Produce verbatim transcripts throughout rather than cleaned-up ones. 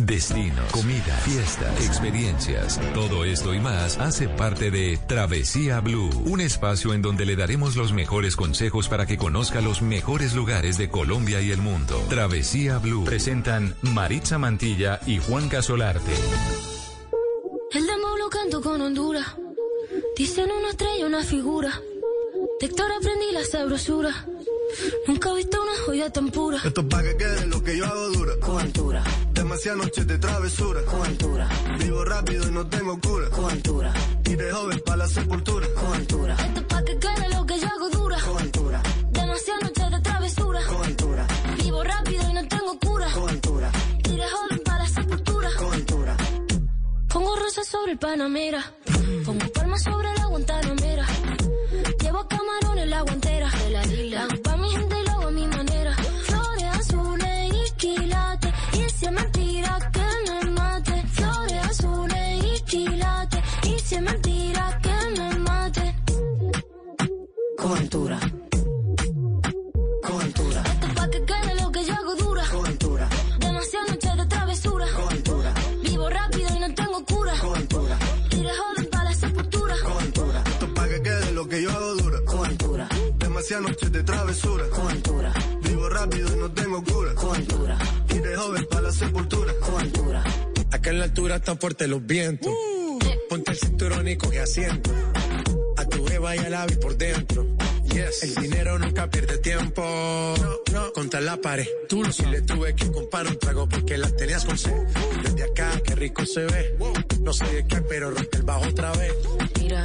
destinos, comida, fiestas, experiencias. Todo esto y más hace parte de Travesía Blue, un espacio en donde le daremos los mejores consejos para que conozca los mejores lugares de Colombia y el mundo. Travesía Blue. Presentan Maritza Mantilla y Juanca Solarte. El demo lo canto con Honduras. Dicen una estrella, una figura. De Héctor aprendí la sabrosura. Nunca he visto una joya tan pura. Esto es pa' que quede lo que yo hago dura. Con altura. Demasiadas noches de travesura. Con altura. Vivo rápido y no tengo cura. Con altura. Y de joven pa' la sepultura. Con altura. Esto es pa' que quede lo que yo hago dura. Con altura. Demasiadas noches de travesura. Con altura. Vivo rápido y no tengo cura. Con altura. Y de joven pa' la sepultura. Con altura. Pongo rosas sobre el Panamera. Pongo palmas sobre la Guantanamera. Llevo camarones la guantera. De la isla. Hago pa' mi gente y lo hago a mi manera. Flores azules y quilates. Y si es mentira que me mate. Flores azules y quilates. Y si es mentira que me mate. Coventura. Coventura. Esto es pa' que quede lo que yo hago dura. Coventura. Demasiadas noches de travesura. Coventura. Vivo rápido y no tengo cura. Coventura. Y de joven pa' la sepultura. Coventura. Esto es pa' que quede lo que yo hago dura. Coventura. Demasiadas noches de travesura. Coventura. Vivo rápido y no tengo cura. Coventura. Y de joven pa' la sepultura. Coventura. Acá en la altura están fuertes los vientos. Uh. Ponte el cinturón y coge asiento. A tu jeva y al ave por dentro. Yes. El dinero nunca pierde tiempo. No, no. Contra la pared. Tú si le tuve que comprar un trago porque las tenías con sed. Desde acá, qué rico se ve. No sé de qué, pero rompe el bajo otra vez. Mira.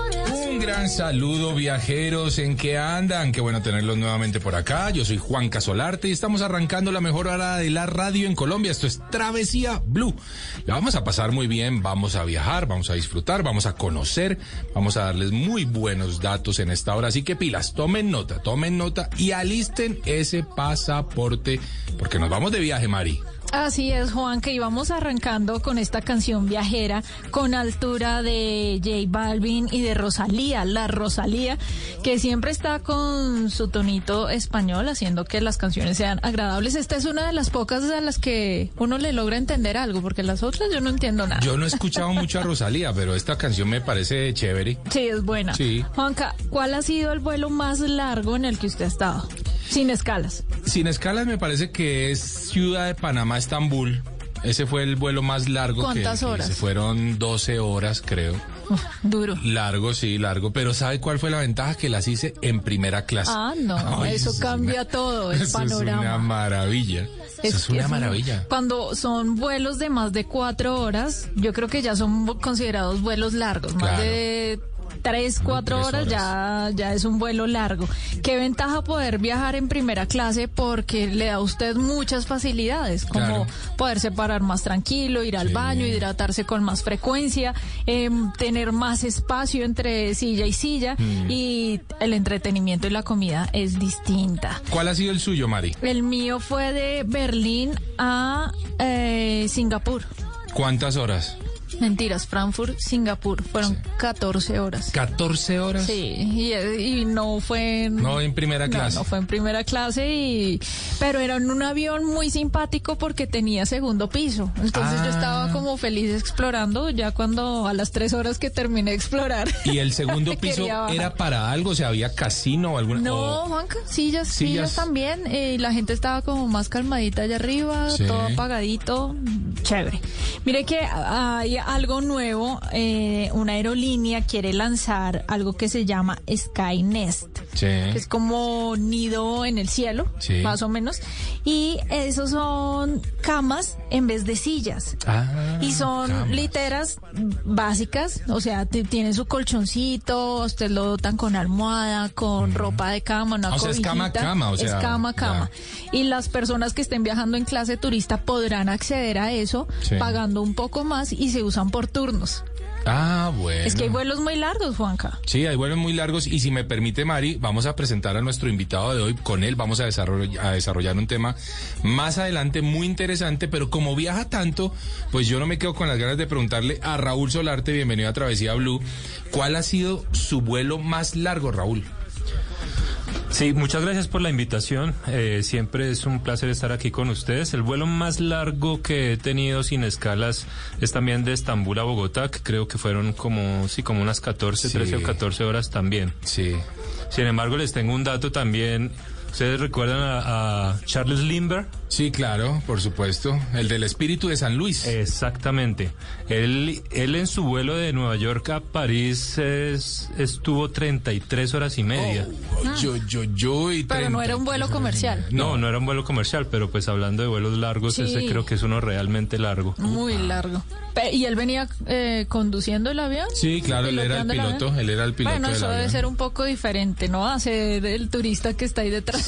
Un gran saludo, viajeros, ¿en qué andan? Qué bueno tenerlos nuevamente por acá. Yo soy Juanca Solarte y estamos arrancando la mejor hora de la radio en Colombia. Esto es Travesía Blue. La vamos a pasar muy bien, vamos a viajar, vamos a disfrutar, vamos a conocer, vamos a darles muy buenos datos en esta hora. Así que pilas, tomen nota, tomen nota y alisten ese pasaporte, porque nos vamos de viaje, Mari. Así es, Juan, que íbamos arrancando con esta canción viajera con altura de J Balvin y de Rosalía, la Rosalía, que siempre está con su tonito español haciendo que las canciones sean agradables. Esta es una de las pocas a las que uno le logra entender algo, porque las otras yo no entiendo nada. Yo no he escuchado mucho a Rosalía, pero esta canción me parece chévere. Sí, es buena. Sí. Juanca, ¿cuál ha sido el vuelo más largo en el que usted ha estado? Sin escalas. Sin escalas me parece que es Ciudad de Panamá, Estambul. Ese fue el vuelo más largo. ¿Cuántas que, horas? Que se fueron doce horas, creo. Uf, duro. Largo, sí, largo. Pero ¿sabe cuál fue la ventaja? Que las hice en primera clase. Ah, no, Ay, eso, eso cambia una, todo, el eso panorama. Es una maravilla. Es eso es una maravilla. Cuando son vuelos de más de cuatro horas, yo creo que ya son considerados vuelos largos, claro. Más de tres, cuatro horas, horas ya, ya es un vuelo largo. Qué ventaja poder viajar en primera clase porque le da a usted muchas facilidades, como claro. Poder separar más tranquilo, ir al sí. baño, hidratarse con más frecuencia, eh, tener más espacio entre silla y silla mm. y el entretenimiento y la comida es distinta. ¿Cuál ha sido el suyo, Mari? El mío fue de Berlín a eh, Singapur. ¿Cuántas horas? Mentiras, Frankfurt, Singapur, fueron sí. catorce horas. ¿catorce horas? Sí, y, y no fue... En, no en primera clase. No, no fue en primera clase, y pero era en un avión muy simpático porque tenía segundo piso. Entonces ah. yo estaba como feliz explorando, ya cuando a las tres horas que terminé de explorar. ¿Y el segundo piso era para algo? O sea, ¿había casino o alguna...? No, o... Juanca, sillas, sillas, sillas también. Eh, y la gente estaba como más calmadita allá arriba, sí. todo apagadito, chévere. Mire que hay algo nuevo, eh, una aerolínea quiere lanzar algo que se llama Skynest, sí. que es como nido en el cielo, sí. más o menos, y esos son camas en vez de sillas, ah, y son camas. literas básicas, o sea, t- tienen su colchoncito, usted lo dotan con almohada, con mm. ropa de cama, una o cobijita, sea, es cama cama, o sea, es cama cama, ya. Y las personas que estén viajando en clase turista podrán acceder a eso, sí. pagando un poco más, y se usan por turnos. Ah, bueno. Es que hay vuelos muy largos, Juanca. Sí, hay vuelos muy largos, y si me permite, Mari, vamos a presentar a nuestro invitado de hoy. Con él vamos a desarrollar, a desarrollar un tema más adelante muy interesante, pero como viaja tanto, pues yo no me quedo con las ganas de preguntarle a Raúl Solarte, bienvenido a Travesía Blue, ¿cuál ha sido su vuelo más largo, Raúl? Sí, muchas gracias por la invitación. Eh, siempre es un placer estar aquí con ustedes. El vuelo más largo que he tenido sin escalas es también de Estambul a Bogotá, que creo que fueron como, sí, como unas catorce, sí. trece o catorce horas también. Sí. Sin embargo, les tengo un dato también. ¿Ustedes recuerdan a, a Charles Lindbergh? Sí, claro, por supuesto. El del espíritu de San Luis. Exactamente. Él, él en su vuelo de Nueva York a París es, estuvo treinta y tres horas y media. Oh, yo, yo, yo y pero no era un vuelo comercial. No, no era un vuelo comercial, pero pues hablando de vuelos largos, sí. Ese creo que es uno realmente largo. Muy largo. ¿Y él venía eh, conduciendo el avión? Sí, claro, él era el piloto, él era el piloto Bueno, eso debe ser un poco diferente, ¿no? A ser el turista que está ahí detrás.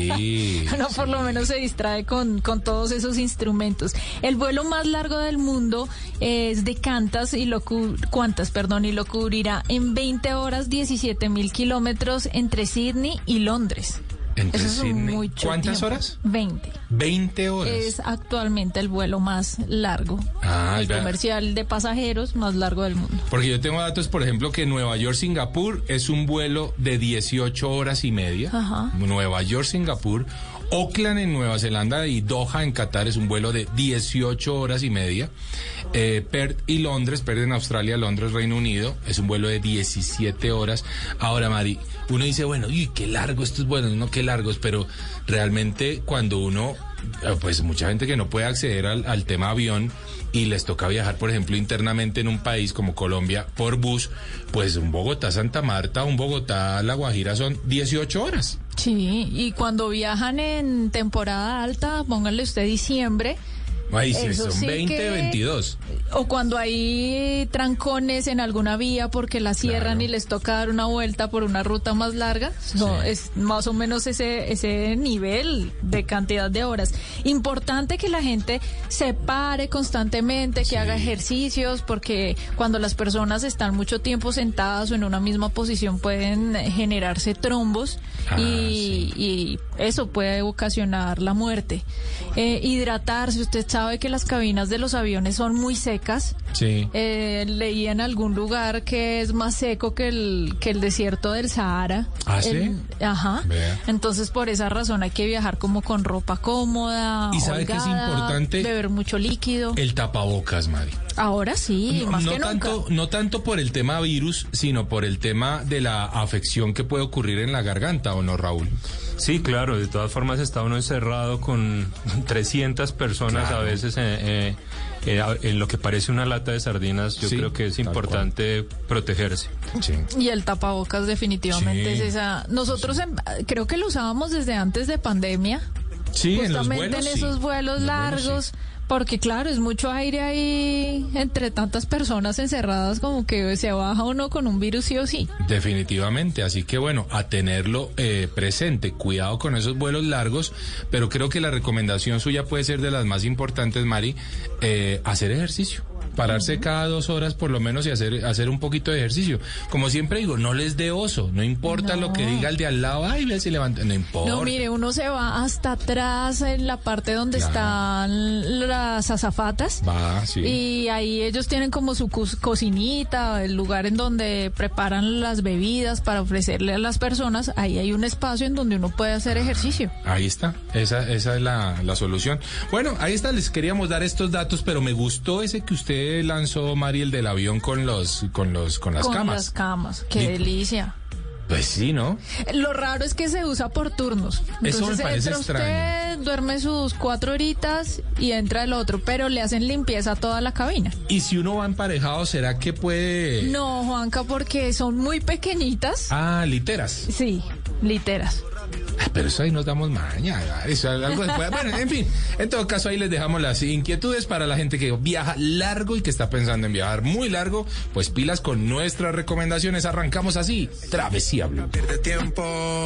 Sí. No, por lo menos se distrae con, con todos esos instrumentos. El vuelo más largo del mundo es de Qantas y lo cu- Qantas, perdón, y lo cubrirá en veinte horas, diecisiete mil kilómetros entre Sydney y Londres. Entre Eso es Sydney. mucho ¿Cuántas tiempo. horas? veinte. veinte horas. Es actualmente el vuelo más largo. Ah, el ya. comercial de pasajeros más largo del mundo. Porque yo tengo datos, por ejemplo, que Nueva York-Singapur es un vuelo de dieciocho horas y media. Ajá. Nueva York-Singapur. Auckland en Nueva Zelanda y Doha en Qatar es un vuelo de dieciocho horas y media. Eh, Perth y Londres, Perth en Australia, Londres, Reino Unido, es un vuelo de diecisiete horas. Ahora, Mari, uno dice, bueno, uy, qué largo estos vuelos, no qué largos, pero realmente cuando uno, pues mucha gente que no puede acceder al, al tema avión y les toca viajar, por ejemplo, internamente en un país como Colombia por bus, pues un Bogotá-Santa Marta, un Bogotá-La Guajira son dieciocho horas. Sí, y cuando viajan en temporada alta, pónganle usted diciembre. Ay, sí, Eso son sí veinte, que- veintidós. O cuando hay trancones en alguna vía porque la cierran Claro. y les toca dar una vuelta por una ruta más larga. No, Sí. es más o menos ese ese nivel de cantidad de horas. Importante que la gente se pare constantemente, que Sí. haga ejercicios, porque cuando las personas están mucho tiempo sentadas o en una misma posición pueden generarse trombos Ah, y, y eso puede ocasionar la muerte. Eh, hidratarse, usted sabe que las cabinas de los aviones son muy secas. Sí. Eh, leí en algún lugar que es más seco que el que el desierto del Sahara. ¿Ah, sí? El- ajá. Vea. Entonces por esa razón hay que viajar como con ropa cómoda, ¿Y sabe qué es holgada, importante? beber mucho líquido. El tapabocas, Mari. Ahora sí, No, más no que tanto, nunca. no tanto por el tema virus, sino por el tema de la afección que puede ocurrir en la garganta, ¿o no, Raúl? Sí, claro, de todas formas está uno encerrado con trescientas personas Claro. a veces eh, eh, eh, en lo que parece una lata de sardinas. Yo Sí, creo que es tal importante protegerse. Sí. Y el tapabocas definitivamente Sí. es esa. Nosotros en- creo que lo usábamos desde antes de pandemia. Sí, en los Justamente vuelos, en sí. esos vuelos En los largos, vuelos, sí. porque claro, es mucho aire ahí entre tantas personas encerradas, como que se baja uno con un virus sí o sí. Definitivamente, así que bueno, a tenerlo eh, presente, cuidado con esos vuelos largos, pero creo que la recomendación suya puede ser de las más importantes, Mari, eh, hacer ejercicio. Pararse cada dos horas por lo menos y hacer, hacer un poquito de ejercicio. Como siempre digo, no les dé oso, no importa No. lo que diga el de al lado, ay, ve si levanta, no importa. No, mire, uno se va hasta atrás en la parte donde Claro. están las azafatas. Va, sí. Y ahí ellos tienen como su cus- cocinita, el lugar en donde preparan las bebidas para ofrecerle a las personas. Ahí hay un espacio en donde uno puede hacer ejercicio. Ahí está, esa, esa es la, la solución. Bueno, ahí está, les queríamos dar estos datos, pero me gustó ese que usted lanzó, Mari, el del avión con los, con los, con las Con camas. las camas, qué Y- delicia. Pues sí, ¿no? Lo raro es que se usa por turnos. Eso me parece entra extraño. usted, duerme sus cuatro horitas y entra el otro, pero le hacen limpieza a toda la cabina. Y si uno va emparejado, ¿será que puede...? No, Juanca, porque son muy pequeñitas. Ah, literas. Sí, literas. Ah, pero eso ahí nos damos maña. Eso es algo después. Bueno, en fin, en todo caso ahí les dejamos las inquietudes para la gente que viaja largo y que está pensando en viajar muy largo. Pues pilas con nuestras recomendaciones. Arrancamos así, Travesía Blue. Pierde tiempo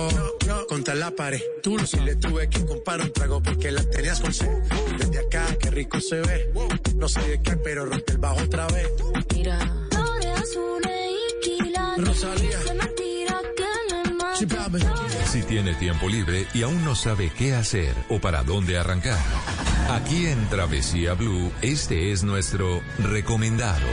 contra la pared. Tú lo le tuve que comprar un trago porque la tenías con sed. Desde acá, qué rico se ve. No sé de qué, pero rompe el bajo otra vez. Mira, flores azules y quilates. Rosalía. Se me tira que me mata. Sí, papi. Si tiene tiempo libre y aún no sabe qué hacer o para dónde arrancar, aquí en Travesía Blue, este es nuestro recomendado.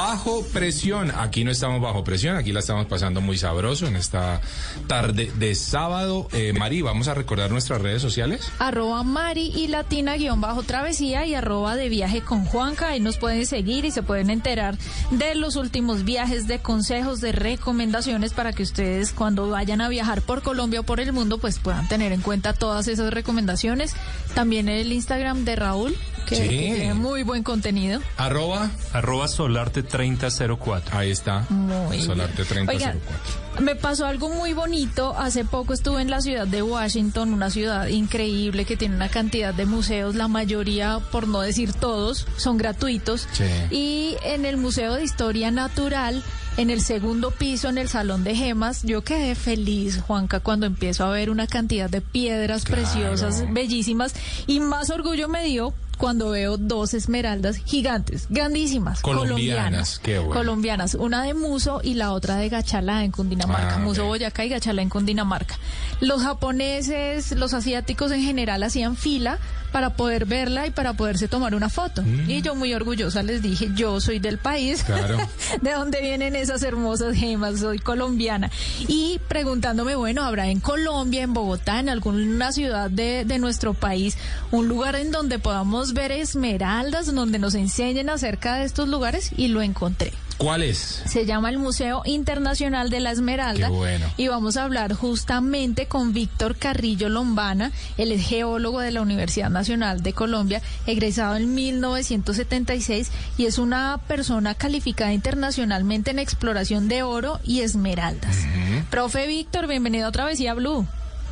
bajo presión. Aquí no estamos bajo presión, aquí la estamos pasando muy sabroso en esta tarde de sábado. Eh, Mari, vamos a recordar nuestras redes sociales. Arroba Mari y Latina guión bajo travesía y arroba de viaje con Juanca. Ahí nos pueden seguir y se pueden enterar de los últimos viajes, de consejos, de recomendaciones para que ustedes cuando vayan a viajar por Colombia o por el mundo pues puedan tener en cuenta todas esas recomendaciones. También el Instagram de Raúl, que, sí. que tiene muy buen contenido. Arroba. Arroba Solarte treinta cero cuatro. Ahí está. Muy Solarte treinta cero cuatro. Oigan, me pasó algo muy bonito. Hace poco estuve en la ciudad de Washington, una ciudad increíble que tiene una cantidad de museos, la mayoría, por no decir todos, son gratuitos. Sí. Y en el Museo de Historia Natural, en el segundo piso, en el Salón de Gemas, yo quedé feliz, Juanca, cuando empiezo a ver una cantidad de piedras Claro. preciosas, bellísimas, y más orgullo me dio cuando veo dos esmeraldas gigantes, grandísimas, Colombianas, colombianas, qué bueno. colombianas, una de Muso y la otra de Gachalá en Cundinamarca, Ah, Muso ok. Boyacá y Gachalá en Cundinamarca. Los japoneses, los asiáticos en general hacían fila para poder verla y para poderse tomar una foto. Mm. Y yo muy orgullosa les dije, yo soy del país, Claro. de dónde vienen esas hermosas gemas, soy colombiana. Y preguntándome, bueno, ¿habrá en Colombia, en Bogotá, en alguna ciudad de, de nuestro país, un lugar en donde podamos ver esmeraldas, donde nos enseñen acerca de estos lugares? Y lo encontré. ¿Cuál es? Se llama el Museo Internacional de la Esmeralda. Qué bueno. Y vamos a hablar justamente con Víctor Carrillo Lombana, él es geólogo de la Universidad Nacional de Colombia, egresado en mil novecientos setenta y seis y es una persona calificada internacionalmente en exploración de oro y esmeraldas. Uh-huh. Profe Víctor, bienvenido a Travesía Blue.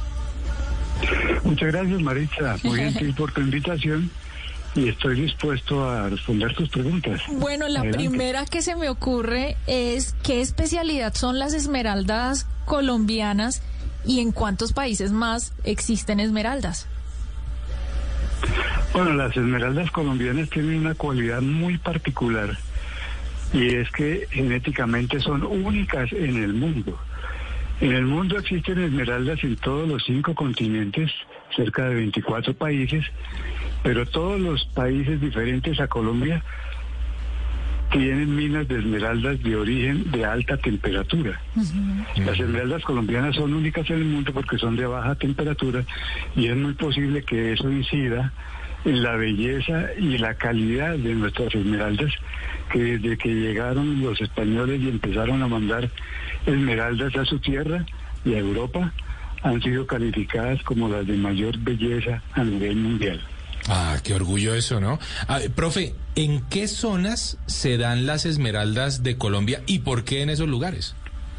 Muchas gracias, Maritza. Muy gentil por tu invitación y estoy dispuesto a responder tus preguntas. Bueno, la Adelante. primera que se me ocurre es ¿qué especialidad son las esmeraldas colombianas y en cuántos países más existen esmeraldas? Bueno, las esmeraldas colombianas tienen una cualidad muy particular y es que genéticamente son únicas en el mundo. En el mundo existen esmeraldas en todos los cinco continentes, cerca de veinticuatro países, pero todos los países diferentes a Colombia tienen minas de esmeraldas de origen de alta temperatura. Uh-huh. Las esmeraldas colombianas son únicas en el mundo porque son de baja temperatura y es muy posible que eso incida en la belleza y la calidad de nuestras esmeraldas, que desde que llegaron los españoles y empezaron a mandar esmeraldas a su tierra y a Europa, han sido calificadas como las de mayor belleza a nivel mundial. Ah, qué orgullo eso, ¿no? Ah, profe, ¿en qué zonas se dan las esmeraldas de Colombia y por qué en esos lugares?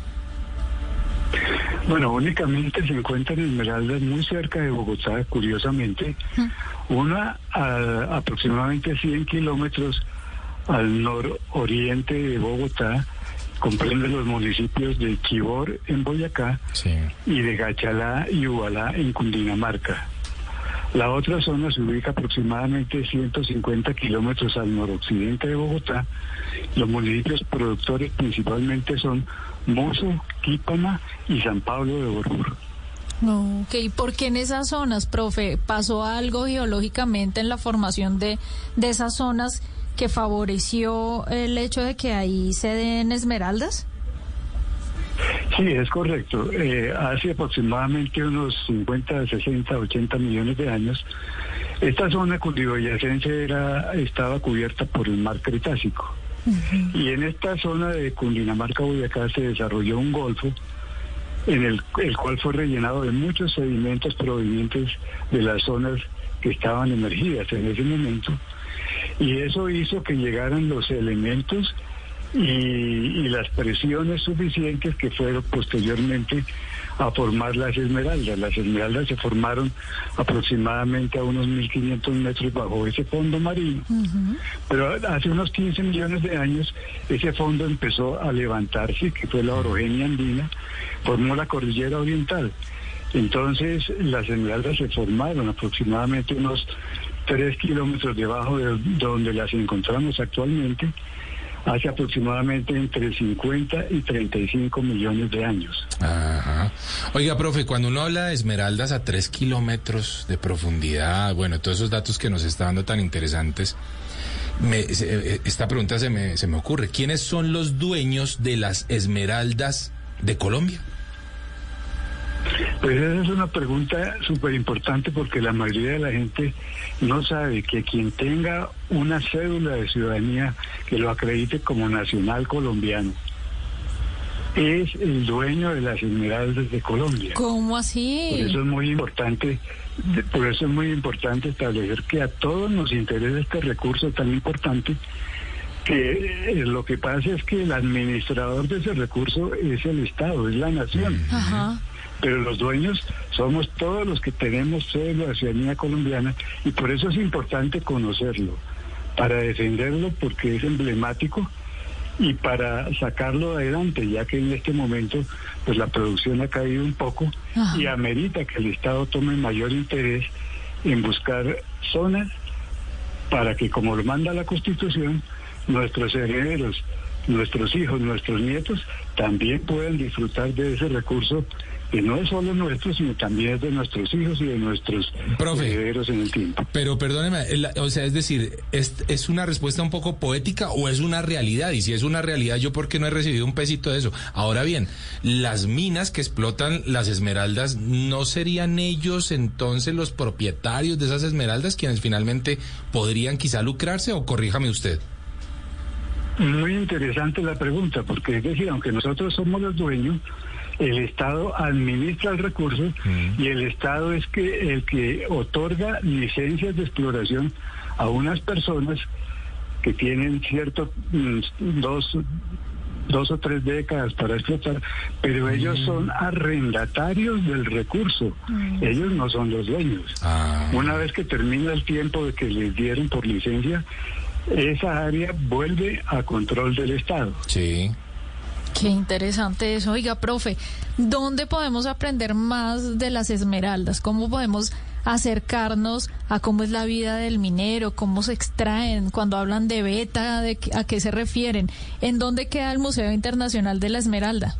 Bueno, únicamente se encuentran esmeraldas muy cerca de Bogotá, curiosamente. Una a aproximadamente cien kilómetros al nororiente de Bogotá, comprende los municipios de Chivor en Boyacá, sí, y de Gachalá y Ubalá en Cundinamarca. La otra zona se ubica aproximadamente ciento cincuenta kilómetros al noroccidente de Bogotá. Los municipios productores principalmente son Muso, Quípama y San Pablo de Borjur. Ok, ¿por qué en esas zonas, profe? ¿Pasó algo geológicamente en la formación de, de esas zonas que favoreció el hecho de que ahí se den esmeraldas? Sí, es correcto. Eh, hace aproximadamente unos cincuenta, sesenta, ochenta millones de años, esta zona cundiboyacense era, estaba cubierta por el mar Cretácico. Uh-huh. Y en esta zona de Cundinamarca-Boyacá se desarrolló un golfo en el, el cual fue rellenado de muchos sedimentos provenientes de las zonas que estaban emergidas en ese momento. Y eso hizo que llegaran los elementos y, y las presiones suficientes que fueron posteriormente a formar las esmeraldas. Las esmeraldas se formaron aproximadamente a unos mil quinientos metros bajo ese fondo marino. Uh-huh. Pero hace unos quince millones de años ese fondo empezó a levantarse, que fue la orogenia andina, formó la cordillera oriental. Entonces las esmeraldas se formaron aproximadamente unos tres kilómetros debajo de donde las encontramos actualmente, hace aproximadamente entre cincuenta y treinta y cinco millones de años. Ajá. Oiga, profe, cuando uno habla de esmeraldas a tres kilómetros de profundidad, bueno, todos esos datos que nos está dando tan interesantes, Me, esta pregunta se me, se me ocurre. ¿Quiénes son los dueños de las esmeraldas de Colombia? Pues esa es una pregunta súper importante porque la mayoría de la gente no sabe que quien tenga una cédula de ciudadanía que lo acredite como nacional colombiano es el dueño de las esmeraldas de Colombia. ¿Cómo así? Por eso es muy importante, por eso es muy importante establecer que a todos nos interesa este recurso tan importante, que eh, lo que pasa es que el administrador de ese recurso es el Estado, es la nación. Ajá. Pero los dueños somos todos los que tenemos cédula de ciudadanía colombiana y por eso es importante conocerlo, para defenderlo porque es emblemático y para sacarlo adelante, ya que en este momento pues la producción ha caído un poco. Ajá. Y amerita que el Estado tome mayor interés en buscar zonas para que, como lo manda la Constitución, nuestros herederos, nuestros hijos, nuestros nietos también puedan disfrutar de ese recurso que no es solo nuestro, sino también es de nuestros hijos y de nuestros Profe, herederos en el tiempo. Pero perdóneme, el, o sea, es decir, ¿es, ¿es una respuesta un poco poética o es una realidad? Y si es una realidad, ¿yo por qué no he recibido un pesito de eso? Ahora bien, las minas que explotan las esmeraldas, ¿no serían ellos entonces los propietarios de esas esmeraldas quienes finalmente podrían quizá lucrarse? O corríjame usted. Muy interesante la pregunta, porque es decir, aunque nosotros somos los dueños, el Estado administra el recurso mm. y el Estado es que el que otorga licencias de exploración a unas personas que tienen cierto mm, dos dos o tres décadas para explotar, pero mm. ellos son arrendatarios del recurso, mm. ellos no son los dueños. Ah. Una vez que termina el tiempo de que les dieron por licencia, esa área vuelve a control del Estado. Sí. Qué interesante eso. Oiga, profe, ¿dónde podemos aprender más de las esmeraldas? ¿Cómo podemos acercarnos a cómo es la vida del minero, cómo se extraen, cuando hablan de beta, de a qué se refieren? ¿En dónde queda el Museo Internacional de la Esmeralda?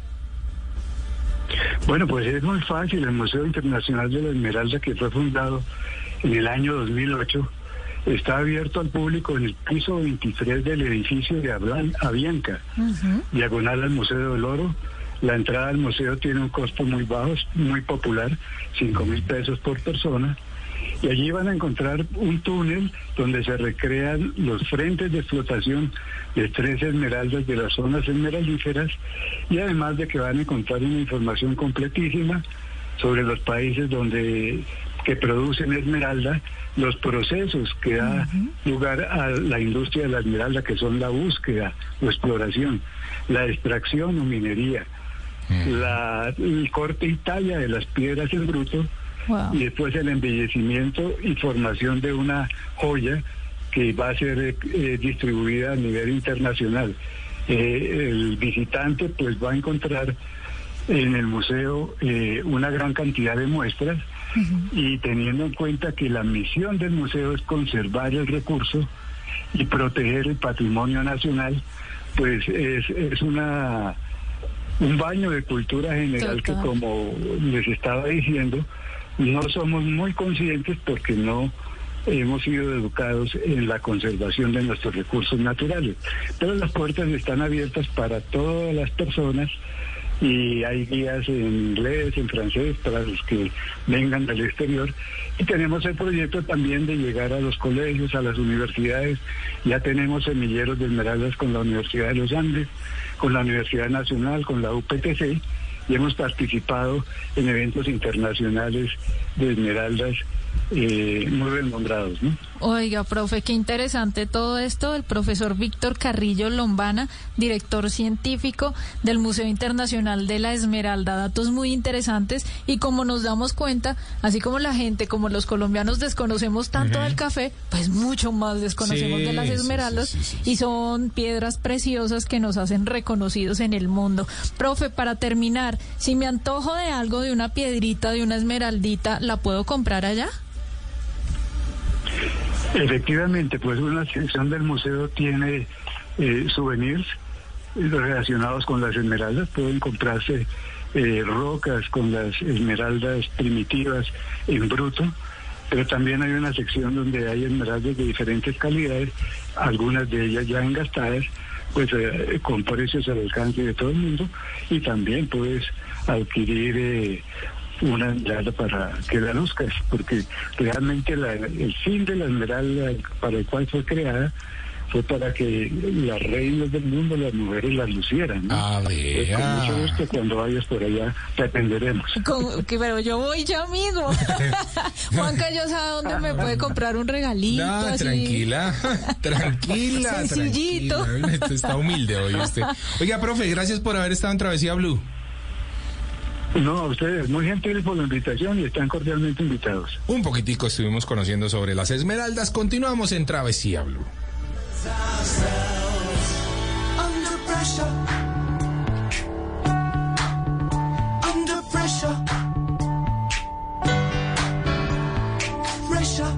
Bueno, pues es muy fácil. El Museo Internacional de la Esmeralda, que fue fundado en el año dos mil ocho, está abierto al público en el piso veintitrés del edificio de Avianca, uh-huh. diagonal al Museo del Oro. La entrada al museo tiene un costo muy bajo, muy popular, cinco mil pesos por persona. Y allí van a encontrar un túnel donde se recrean los frentes de explotación de tres esmeraldas de las zonas esmeraldíferas, y además de que van a encontrar una información completísima sobre los países donde que producen esmeralda, los procesos que da uh-huh. lugar a la industria de la esmeralda, que son la búsqueda o exploración, la extracción o minería, uh-huh. la, el corte y talla de las piedras en bruto, wow. y después el embellecimiento y formación de una joya que va a ser eh, distribuida a nivel internacional. Eh, el visitante pues va a encontrar en el museo eh, una gran cantidad de muestras, uh-huh. y teniendo en cuenta que la misión del museo es conservar el recurso y proteger el patrimonio nacional, pues es, es una un baño de cultura general. Total. Que, como les estaba diciendo, no somos muy conscientes porque no hemos sido educados en la conservación de nuestros recursos naturales. Pero las puertas están abiertas para todas las personas, y hay guías en inglés, en francés, para los que vengan del exterior. Y tenemos el proyecto también de llegar a los colegios, a las universidades. Ya tenemos semilleros de esmeraldas con la Universidad de los Andes, con la Universidad Nacional, con la U P T C, y hemos participado en eventos internacionales de esmeraldas eh, muy bien nombrados, ¿no? Oiga, profe, qué interesante todo esto. El profesor Víctor Carrillo Lombana, director científico del Museo Internacional de la Esmeralda. Datos muy interesantes, y como nos damos cuenta, así como la gente, como los colombianos desconocemos tanto uh-huh. del café, pues mucho más desconocemos sí, de las esmeraldas, sí, sí, sí, sí. y son piedras preciosas que nos hacen reconocidos en el mundo. Profe, para terminar, si me antojo de algo, de una piedrita, de una esmeraldita, ¿la puedo comprar allá? Efectivamente, pues una sección del museo tiene eh, souvenirs relacionados con las esmeraldas. Pueden comprarse eh, rocas con las esmeraldas primitivas en bruto, pero también hay una sección donde hay esmeraldas de diferentes calidades, algunas de ellas ya engastadas, pues eh, con precios al alcance de todo el mundo, y también puedes adquirir eh, una esmeralda para que la luzcas, porque realmente la, el fin de la esmeralda para el cual fue creada fue para que las reinas del mundo, las mujeres, las lucieran, ¿no? A ver, pues con mucho gusto, cuando vayas por allá te atenderemos. Con, que, pero yo voy ya mismo. Juanca, yo sabe dónde me puede comprar un regalito. No, así. tranquila, tranquila, Sencillito. tranquila. Está humilde hoy usted. Oiga, profe, gracias por haber estado en Travesía Blue. No, a ustedes, muy gentiles por la invitación y están cordialmente invitados. Un poquitico estuvimos conociendo sobre las esmeraldas. Continuamos en Travesía Blue. Under pressure, under pressure, pressure.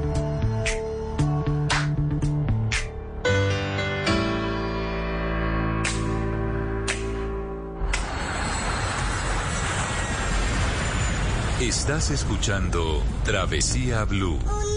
Estás escuchando Travesía Blue.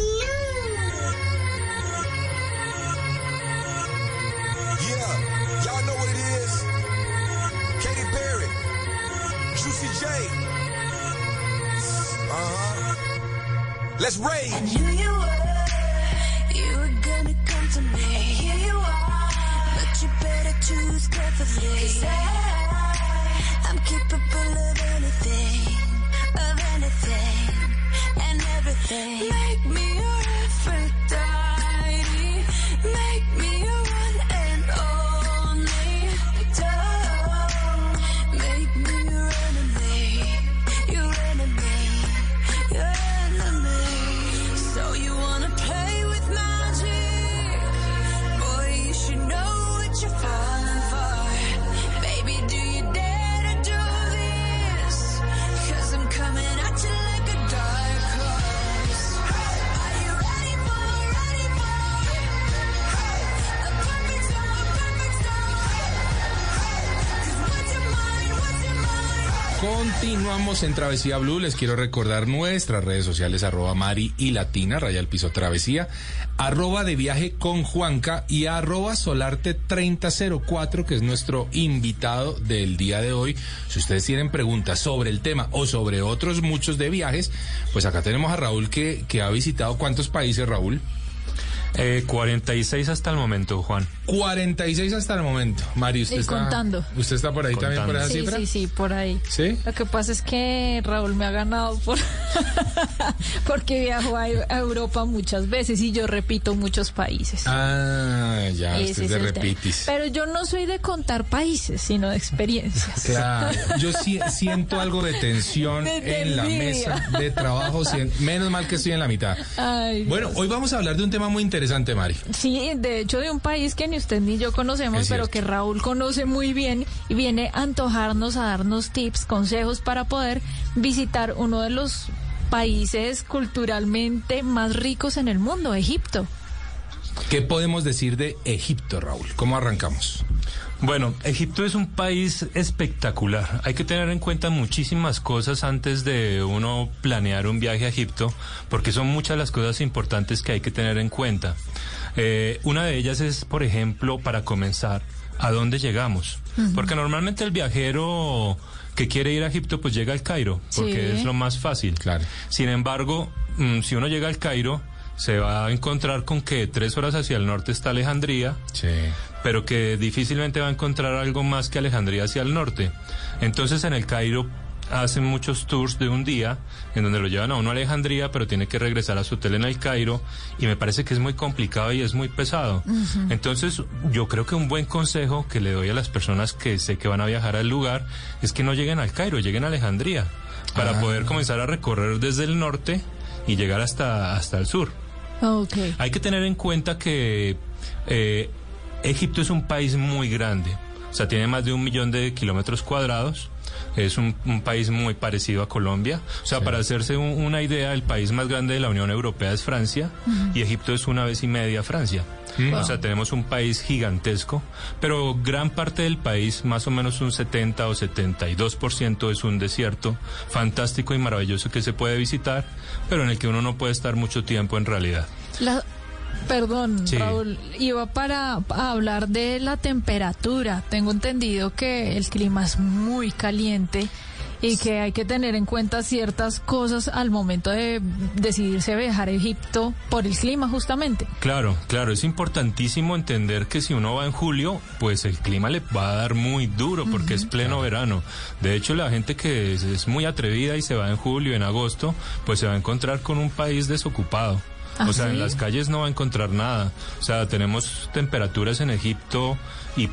Let's rage. I knew you were, you were gonna come to me. Here you are, but you better choose carefully. 'Cause I, I'm capable of anything, of anything, and everything. Make me your Aphrodite, make me your one and only. Don't make me your enemy, your enemy, your enemy. So you wanna play with magic? Boy, you should know what you're falling for. Baby, do you dare to do this? 'Cause I'm coming at you like a dark horse. Are you ready for, ready for a perfect storm, a perfect storm? 'Cause what's your mind, what's your mind? Continuamos en Travesía Blue. Les quiero recordar nuestras redes sociales, arroba Mari y Latina, raya al piso Travesía, arroba de viaje con Juanca y arroba Solarte treinta cero cuatro, que es nuestro invitado del día de hoy. Si ustedes tienen preguntas sobre el tema o sobre otros muchos de viajes, pues acá tenemos a Raúl que, que ha visitado. ¿Cuántos países, Raúl? Eh, cuarenta y seis hasta el momento, Juan. cuarenta y seis hasta el momento. Mari, ¿usted Y está contando. ¿Usted está por ahí Contando. también por esa Sí, cifra? sí, sí, por ahí. ¿Sí? Lo que pasa es que Raúl me ha ganado por porque viajó a a Europa muchas veces y yo repito muchos países. Ah, ya, Ese usted es se el tema. repitis. Pero yo no soy de contar países, sino de experiencias. Claro, yo si- siento algo de tensión De en la envidia. mesa de trabajo, sien- menos mal que estoy en la mitad. Ay, Bueno, Dios. hoy vamos a hablar de un tema muy interesante, Mari. Sí, de hecho de un país que ni usted ni yo conocemos, Es pero cierto. que Raúl conoce muy bien y viene a antojarnos, a darnos tips, consejos para poder visitar uno de los países culturalmente más ricos en el mundo, Egipto. ¿Qué podemos decir de Egipto, Raúl? ¿Cómo arrancamos? Bueno, Egipto es un país espectacular. Hay que tener en cuenta muchísimas cosas antes de uno planear un viaje a Egipto, porque son muchas las cosas importantes que hay que tener en cuenta. Eh, una de ellas es, por ejemplo, para comenzar, ¿a dónde llegamos? Uh-huh. Porque normalmente el viajero que quiere ir a Egipto, pues llega al Cairo, porque Sí. es lo más fácil. Claro. Sin embargo, mmm, si uno llega al Cairo, se va a encontrar con que tres horas hacia el norte está Alejandría, Sí. pero que difícilmente va a encontrar algo más que Alejandría hacia el norte. Entonces en el Cairo hacen muchos tours de un día en donde lo llevan a uno a Alejandría, pero tiene que regresar a su hotel en el Cairo, y me parece que es muy complicado y es muy pesado. Uh-huh. Entonces yo creo que un buen consejo que le doy a las personas que sé que van a viajar al lugar es que no lleguen al Cairo, lleguen a Alejandría, para ah. poder comenzar a recorrer desde el norte y llegar hasta, hasta el sur. Okay. Hay que tener en cuenta que eh, Egipto es un país muy grande, o sea, tiene más de un millón de kilómetros cuadrados, Es un, un país muy parecido a Colombia. O sea, sí. Para hacerse un, una idea, el país más grande de la Unión Europea es Francia, uh-huh. y Egipto es una vez y media Francia. Wow. O sea, tenemos un país gigantesco, pero gran parte del país, más o menos un setenta o setenta y dos por ciento, es un desierto fantástico y maravilloso que se puede visitar, pero en el que uno no puede estar mucho tiempo en realidad. La... Perdón, sí. Raúl, iba para a hablar de la temperatura. Tengo entendido que el clima es muy caliente y que hay que tener en cuenta ciertas cosas al momento de decidirse a viajar a Egipto por el clima, justamente. Claro, claro, es importantísimo entender que si uno va en julio, pues el clima le va a dar muy duro porque uh-huh. es pleno verano. De hecho, la gente que es, es muy atrevida y se va en julio, en agosto, pues se va a encontrar con un país desocupado. ¿Ah, o sea, sí? En las calles no va a encontrar nada. O sea, tenemos temperaturas en Egipto y,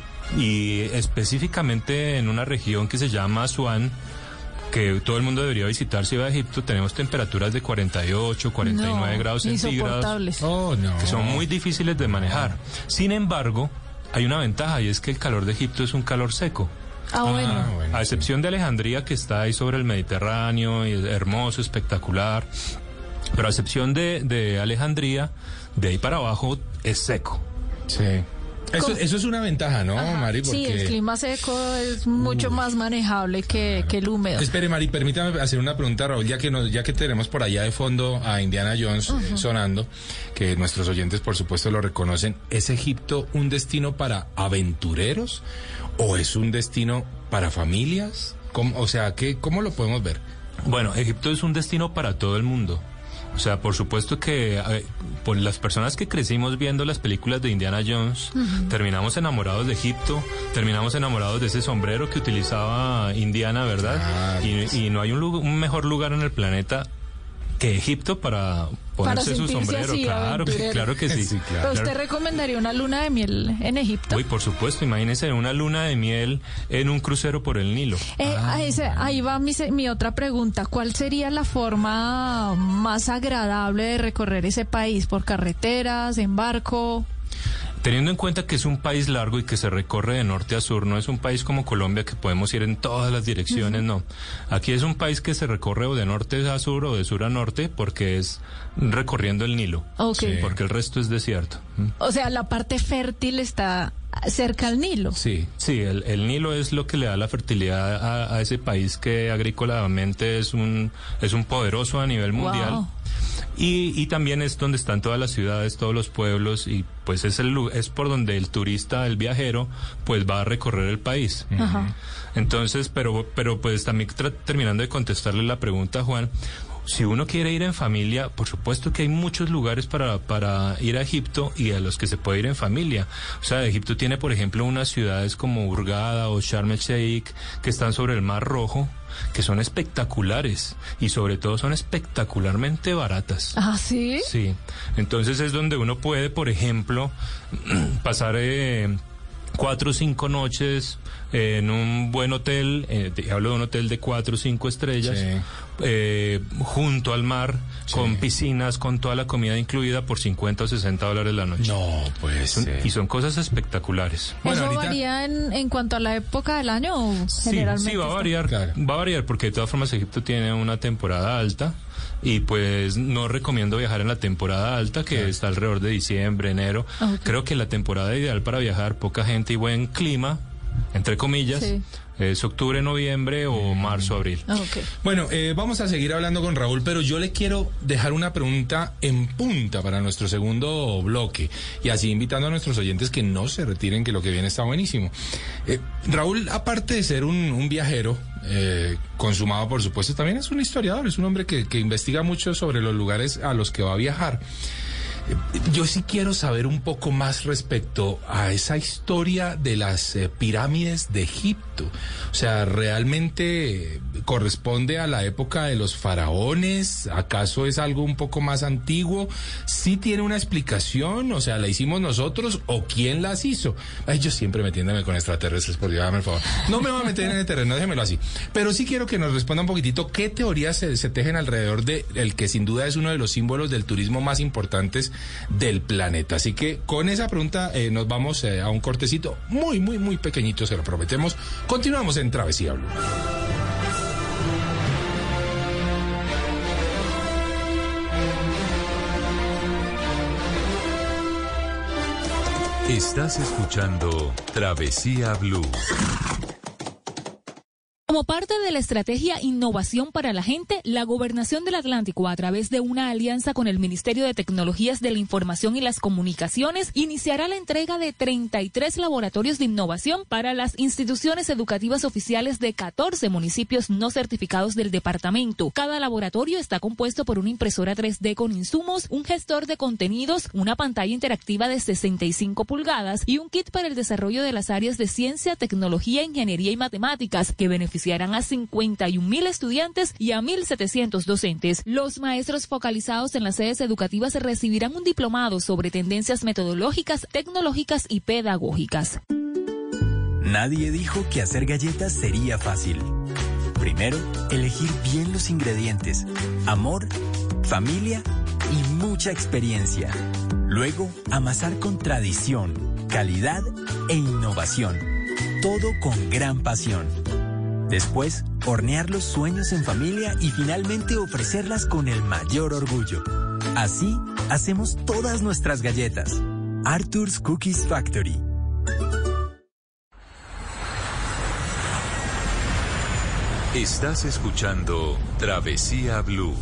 y específicamente en una región que se llama Asuán, que todo el mundo debería visitar si va a Egipto. Tenemos temperaturas de cuarenta y ocho, cuarenta y nueve no, grados centígrados, oh, no. que son muy difíciles de manejar. Sin embargo, hay una ventaja y es que el calor de Egipto es un calor seco. Ah, bueno. Ah, bueno a excepción sí. de Alejandría, que está ahí sobre el Mediterráneo, y es hermoso, espectacular. Pero a excepción de, de Alejandría, de ahí para abajo es seco. Sí. Eso, eso es una ventaja, ¿no, Ajá, Mari? Porque... Sí, el clima seco es mucho Uf, más manejable que, claro. que el húmedo. Espere, Mari, permítame hacer una pregunta, Raúl, ya que, nos, ya que tenemos por allá de fondo a Indiana Jones uh-huh. eh, sonando, que nuestros oyentes, por supuesto, lo reconocen. ¿Es Egipto un destino para aventureros o es un destino para familias? ¿Cómo, o sea, ¿qué, ¿cómo lo podemos ver? Bueno, Egipto es un destino para todo el mundo. O sea, por supuesto que eh, por las personas que crecimos viendo las películas de Indiana Jones, uh-huh. terminamos enamorados de Egipto, terminamos enamorados de ese sombrero que utilizaba Indiana, ¿verdad? Ah, y, y no hay un, lugar, un mejor lugar en el planeta que Egipto para ponerse para su sombrero. Así, claro, que, claro que sí. sí claro. ¿Pero usted recomendaría una luna de miel en Egipto? Uy, por supuesto, imagínese una luna de miel en un crucero por el Nilo. Eh, ah, ese, ahí va mi, mi otra pregunta. ¿Cuál sería la forma más agradable de recorrer ese país? ¿Por carreteras, en barco? Teniendo en cuenta que es un país largo y que se recorre de norte a sur, no es un país como Colombia que podemos ir en todas las direcciones, uh-huh. no. Aquí es un país que se recorre o de norte a sur o de sur a norte porque es recorriendo el Nilo. Okay. Sí, porque el resto es desierto. O sea, la parte fértil está cerca al Nilo. Sí, sí, el, el Nilo es lo que le da la fertilidad a, a ese país que agrícolamente es un, es un poderoso a nivel mundial. Wow. Y, y también es donde están todas las ciudades, todos los pueblos, y pues es el es por donde el turista, el viajero, pues va a recorrer el país. Ajá. Entonces, pero pero pues también tra- terminando de contestarle la pregunta a Juan, si uno quiere ir en familia, por supuesto que hay muchos lugares para, para ir a Egipto y a los que se puede ir en familia. O sea, Egipto tiene, por ejemplo, unas ciudades como Hurghada o Sharm el Sheikh que están sobre el Mar Rojo, que son espectaculares y sobre todo son espectacularmente baratas. ¿Ah, sí? Sí. Entonces es donde uno puede, por ejemplo, pasar eh, cuatro o cinco noches eh, en un buen hotel, eh, hablo de un hotel de cuatro o cinco estrellas, sí. eh, junto al mar, sí. con piscinas, con toda la comida incluida por cincuenta o sesenta dólares la noche. No, pues. Son, y son cosas espectaculares. ¿Eso bueno, ahorita... varía en, en cuanto a la época del año o sí, generalmente? Sí, va a variar, claro. va a variar porque de todas formas Egipto tiene una temporada alta. Y pues no recomiendo viajar en la temporada alta, que claro. está alrededor de diciembre, enero. Okay. Creo que la temporada ideal para viajar, poca gente y buen clima, entre comillas, sí. es octubre, noviembre o marzo, abril. Okay. Bueno, eh, vamos a seguir hablando con Raúl, pero yo le quiero dejar una pregunta en punta para nuestro segundo bloque, y así invitando a nuestros oyentes que no se retiren, que lo que viene está buenísimo. Eh, Raúl, aparte de ser un, un viajero, Eh, consumado por supuesto, también es un historiador, es un hombre que, que investiga mucho sobre los lugares a los que va a viajar. Eh, yo sí quiero saber un poco más respecto a esa historia de las eh, pirámides de Egipto. O sea, realmente corresponde a la época de los faraones? ¿Acaso es algo un poco más antiguo? ¿Sí tiene una explicación? O sea, ¿la hicimos nosotros o quién las hizo? Ay, yo siempre metiéndome con extraterrestres, por Dios, dame el favor. No me voy a meter en el terreno, déjemelo así. Pero sí quiero que nos responda un poquitito qué teorías se, se tejen alrededor de el que sin duda es uno de los símbolos del turismo más importantes del planeta. Así que con esa pregunta eh, nos vamos eh, a un cortecito muy, muy, muy pequeñito, se lo prometemos. Continuamos en Travesía Blue. Estás escuchando Travesía Blue. Como parte de la estrategia Innovación para la Gente, la Gobernación del Atlántico, a través de una alianza con el Ministerio de Tecnologías de la Información y las Comunicaciones, iniciará la entrega de treinta y tres laboratorios de innovación para las instituciones educativas oficiales de catorce municipios no certificados del departamento. Cada laboratorio está compuesto por una impresora tres D con insumos, un gestor de contenidos, una pantalla interactiva de sesenta y cinco pulgadas y un kit para el desarrollo de las áreas de ciencia, tecnología, ingeniería y matemáticas, que beneficiarán a cincuenta y un mil estudiantes y a mil setecientos docentes. Los maestros focalizados en las sedes educativas recibirán un diplomado sobre tendencias metodológicas, tecnológicas y pedagógicas. Nadie dijo que hacer galletas sería fácil. Primero, elegir bien los ingredientes, amor, familia y mucha experiencia. Luego, amasar con tradición, calidad e innovación. Todo con gran pasión. Después, hornear los sueños en familia y finalmente ofrecerlas con el mayor orgullo. Así, hacemos todas nuestras galletas. Arthur's Cookies Factory. Estás escuchando Travesía Blue.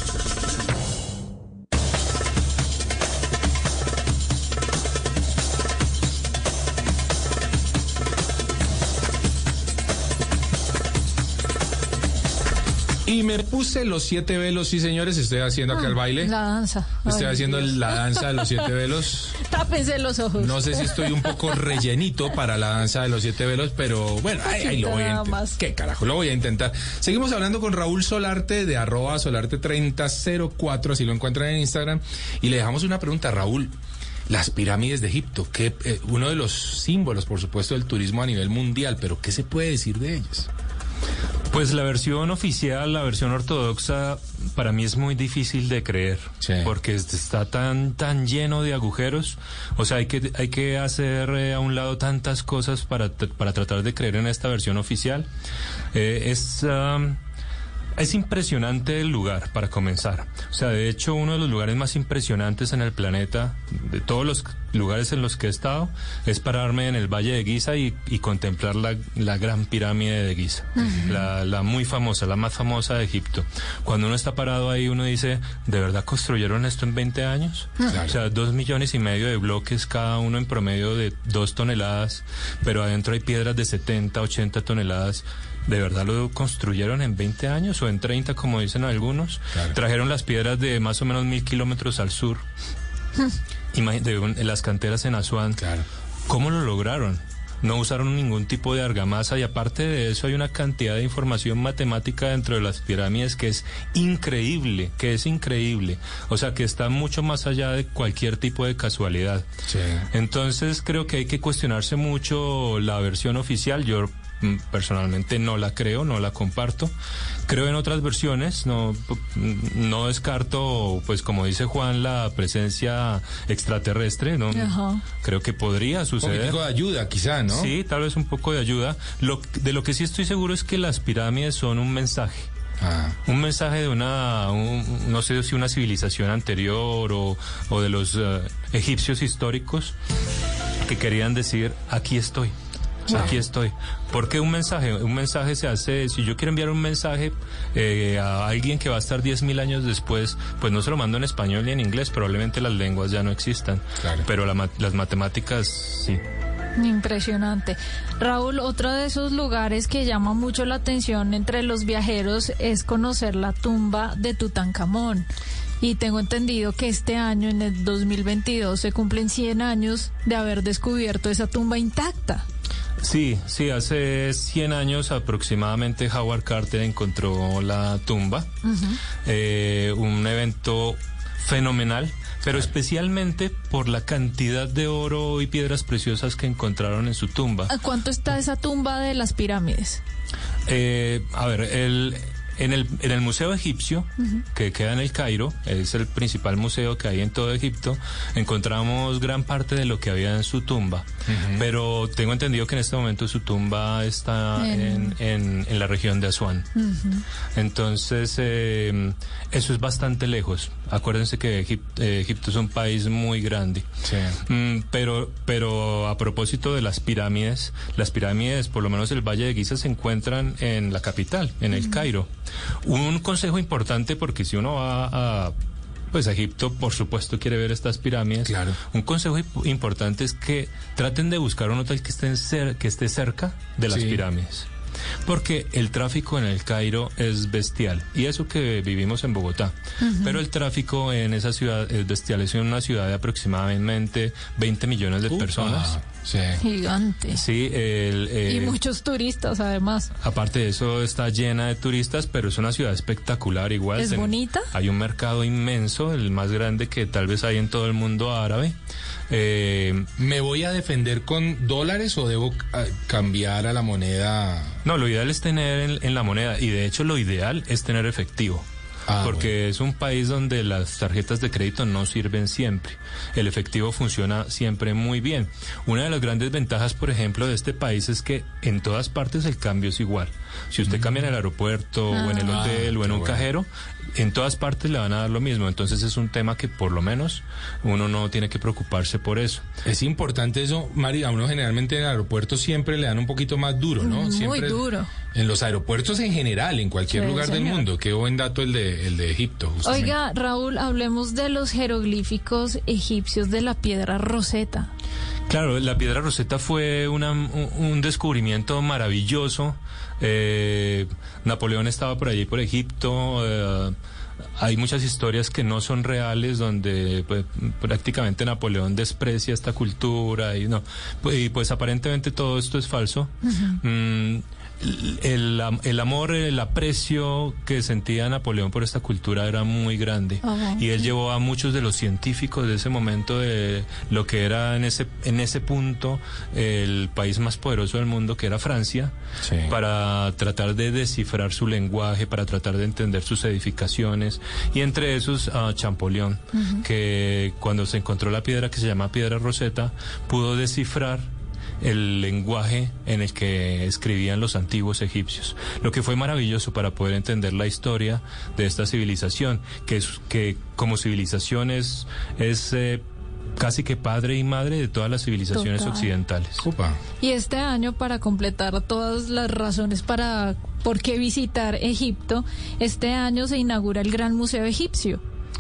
Y me puse los siete velos, sí señores, estoy haciendo acá el baile. La danza. Estoy Ay, haciendo Dios. la danza de los siete velos. Tápense los ojos. No sé si estoy un poco rellenito para la danza de los siete velos, pero bueno, ahí, ahí lo voy a intentar. ¿Qué carajo? Lo voy a intentar. Seguimos hablando con Raúl Solarte de arroba solarte treinta cero cuatro, así lo encuentran en Instagram. Y le dejamos una pregunta, Raúl. Las pirámides de Egipto, que eh, uno de los símbolos, por supuesto, del turismo a nivel mundial, pero ¿qué se puede decir de ellas? Pues la versión oficial, la versión ortodoxa, para mí es muy difícil de creer, sí, porque está tan tan lleno de agujeros. O sea, hay que hay que hacer eh, a un lado tantas cosas para para tratar de creer en esta versión oficial. Eh, es um, Es impresionante el lugar, para comenzar. O sea, de hecho, uno de los lugares más impresionantes en el planeta, de todos los lugares en los que he estado, es pararme en el Valle de Giza y, y contemplar la, la gran pirámide de Giza, uh-huh. la, la muy famosa, la más famosa de Egipto. Cuando uno está parado ahí, uno dice, ¿de verdad construyeron esto en veinte años? Claro. O sea, dos millones y medio de bloques, cada uno en promedio de dos toneladas, pero adentro hay piedras de setenta, ochenta toneladas. ¿De verdad lo construyeron en veinte años o en treinta, como dicen algunos? Claro. Trajeron las piedras de más o menos mil kilómetros al sur, de un, en las canteras en Asuán. Claro. ¿Cómo lo lograron? No usaron ningún tipo de argamasa y aparte de eso hay una cantidad de información matemática dentro de las pirámides que es increíble, que es increíble. O sea, que está mucho más allá de cualquier tipo de casualidad. Sí. Entonces creo que hay que cuestionarse mucho la versión oficial. Yo personalmente no la creo, no la comparto. Creo en otras versiones, no, no descarto, pues como dice Juan, la presencia extraterrestre, ¿no? Ajá. Creo que podría suceder. Un poco de ayuda, quizá, ¿no? Sí, tal vez un poco de ayuda. Lo, de lo que sí estoy seguro es que las pirámides son un mensaje. Ah. Un mensaje de una, un, no sé si una civilización anterior o, o de los uh, egipcios históricos que querían decir, aquí estoy. Sí. Aquí estoy. ¿Por qué un mensaje? Un mensaje se hace, si yo quiero enviar un mensaje eh, a alguien que va a estar diez mil años después, pues no se lo mando en español ni en inglés, probablemente las lenguas ya no existan, claro. Pero la, las matemáticas sí. Impresionante. Raúl, otro de esos lugares que llama mucho la atención entre los viajeros es conocer la tumba de Tutankamón. Y tengo entendido que este año, en el dos mil veintidós, se cumplen cien años de haber descubierto esa tumba intacta. Sí, sí, hace cien años aproximadamente Howard Carter encontró la tumba, uh-huh. eh, un evento fenomenal, pero especialmente por la cantidad de oro y piedras preciosas que encontraron en su tumba. ¿A cuánto está esa tumba de las pirámides? Eh, a ver, el... En el, en el Museo Egipcio, uh-huh. que queda en el Cairo, es el principal museo que hay en todo Egipto, encontramos gran parte de lo que había en su tumba. Uh-huh. Pero tengo entendido que en este momento su tumba está en, en, en la región de Asuán. Uh-huh. Entonces, eh, eso es bastante lejos. Acuérdense que Egipto, eh, Egipto es un país muy grande. Sí. Mm, pero, pero a propósito de las pirámides, las pirámides, por lo menos el Valle de Giza, se encuentran en la capital, en el uh-huh. Cairo. Un consejo importante, porque si uno va a pues a Egipto, por supuesto quiere ver estas pirámides. Claro. Un consejo importante es que traten de buscar un hotel que esté, en cer que esté cerca de las sí. pirámides. Porque el tráfico en el Cairo es bestial, y eso que vivimos en Bogotá, uh-huh. pero el tráfico en esa ciudad es bestial. Es una ciudad de aproximadamente veinte millones de Upa. personas. Sí. Gigante. Sí, el, eh, y muchos turistas además. Aparte de eso, está llena de turistas, pero es una ciudad espectacular igual. ¿Es en, bonita? Hay un mercado inmenso, el más grande que tal vez hay en todo el mundo árabe. Eh, ¿Me voy a defender con dólares o debo a, cambiar a la moneda? No, lo ideal es tener en, en la moneda, y de hecho lo ideal es tener efectivo. Ah, porque bueno. es un país donde las tarjetas de crédito no sirven siempre. El efectivo funciona siempre muy bien. Una de las grandes ventajas, por ejemplo, de este país es que en todas partes el cambio es igual. Si usted mm. cambia en el aeropuerto ah. o en el hotel ah, o en un bueno. cajero, en todas partes le van a dar lo mismo. Entonces es un tema que por lo menos uno no tiene que preocuparse por eso. Es importante eso, Mari. A uno generalmente en el aeropuerto siempre le dan un poquito más duro, ¿no? Muy siempre duro. En los aeropuertos en general, en cualquier sí, lugar señor. del mundo. Qué buen dato el de, el de Egipto. Justamente. Oiga, Raúl, hablemos de los jeroglíficos egipcios de la piedra Rosetta. Claro, la piedra Rosetta fue una, un, un descubrimiento maravilloso. Eh, Napoleón estaba por allí, por Egipto. Eh, hay muchas historias que no son reales, donde pues, prácticamente Napoleón desprecia esta cultura y no, y pues aparentemente todo esto es falso. Uh-huh. Mm, El, el amor, el aprecio que sentía Napoleón por esta cultura era muy grande. Oh, y él llevó a muchos de los científicos de ese momento, de lo que era en ese en ese punto el país más poderoso del mundo, que era Francia, sí. para tratar de descifrar su lenguaje, para tratar de entender sus edificaciones, y entre esos uh, Champollion, uh-huh. que cuando se encontró la piedra que se llama piedra Rosetta, pudo descifrar el lenguaje en el que escribían los antiguos egipcios, lo que fue maravilloso para poder entender la historia de esta civilización, que es que como civilización es, es eh, casi que padre y madre de todas las civilizaciones Total. occidentales. Opa. Y este año, para completar todas las razones para por qué visitar Egipto, este año se inaugura el Gran Museo Egipcio.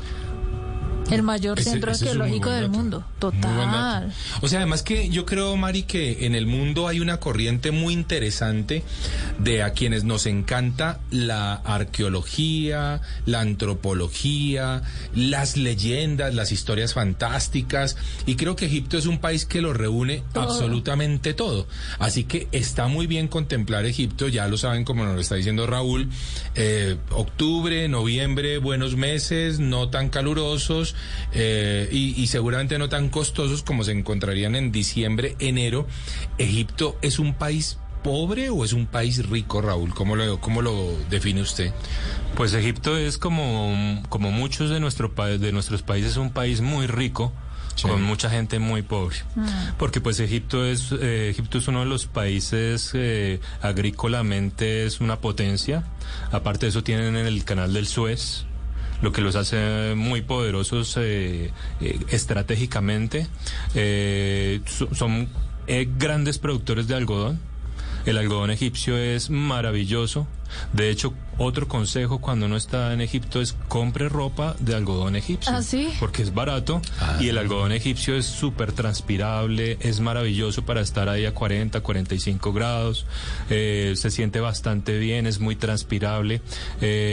El mayor ese, centro ese arqueológico del mundo. Total. O sea, además que yo creo, Mari, que en el mundo hay una corriente muy interesante de a quienes nos encanta la arqueología, la antropología, las leyendas, las historias fantásticas, y creo que Egipto es un país que lo reúne todo. absolutamente todo. Así que está muy bien contemplar Egipto, ya lo saben, como nos lo está diciendo Raúl, eh, octubre, noviembre, buenos meses, no tan calurosos, Eh, y, y seguramente no tan costosos como se encontrarían en diciembre, enero. ¿Egipto es un país pobre o es un país rico, Raúl? ¿Cómo lo, cómo lo define usted? Pues Egipto es como, como muchos de, nuestro, de nuestros países, un país muy rico, sí. con mucha gente muy pobre. Mm. Porque pues Egipto es, eh, Egipto es uno de los países eh, agrícolamente es una potencia. Aparte de eso tienen el canal del Suez, lo que los hace muy poderosos eh, eh, estratégicamente. Eh, so, son eh, grandes productores de algodón. El algodón egipcio es maravilloso. De hecho, otro consejo cuando uno está en Egipto es compre ropa de algodón egipcio. ¿Ah, sí? Porque es barato ah. y el algodón egipcio es súper transpirable, es maravilloso para estar ahí a cuarenta, cuarenta y cinco grados. Eh, se siente bastante bien, es muy transpirable. Eh,